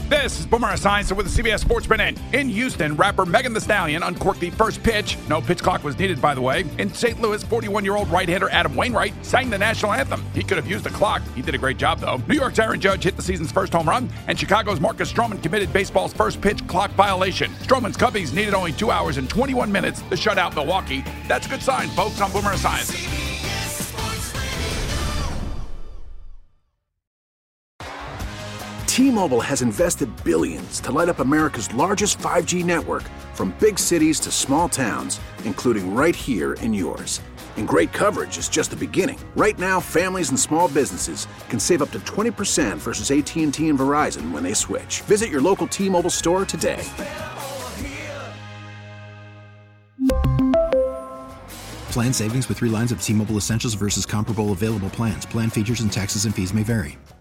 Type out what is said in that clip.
This is Boomer Esiason with the CBS Sports Minute. In Houston, rapper Megan Thee Stallion uncorked the first pitch. No pitch clock was needed, by the way. In St. Louis, 41-year-old right-hander Adam Wainwright sang the national anthem. He could have used the clock. He did a great job, though. New York's Aaron Judge hit the season's first home run, and Chicago's Marcus Stroman committed baseball's first pitch clock violation. Stroman's Cubbies needed only 2 hours and 21 minutes to shut out Milwaukee. That's a good sign, folks, on Boomer Esiason. T-Mobile has invested billions to light up America's largest 5G network, from big cities to small towns, including right here in yours. And great coverage is just the beginning. Right now, families and small businesses can save up to 20% versus AT&T and Verizon when they switch. Visit your local T-Mobile store today. Plan savings with 3 lines of T-Mobile Essentials versus comparable available plans. Plan features and taxes and fees may vary.